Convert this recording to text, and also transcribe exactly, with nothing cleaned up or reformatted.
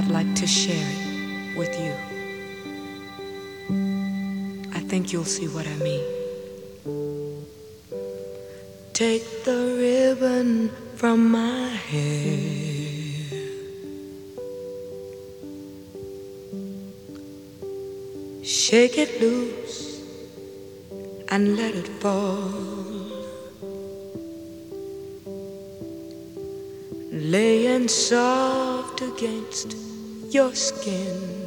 I'd like to share it with you. I think you'll see what I mean. Take the ribbon from my hair, shake it loose and let it fall, laying soft against your skin.